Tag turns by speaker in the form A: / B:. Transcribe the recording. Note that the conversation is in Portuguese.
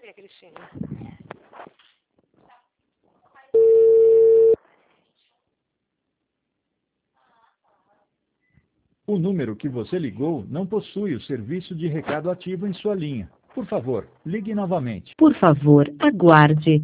A: Maria Cristina.
B: O número que você ligou não possui o serviço de recado ativo em sua linha. Por favor, ligue novamente.
C: Por favor, aguarde.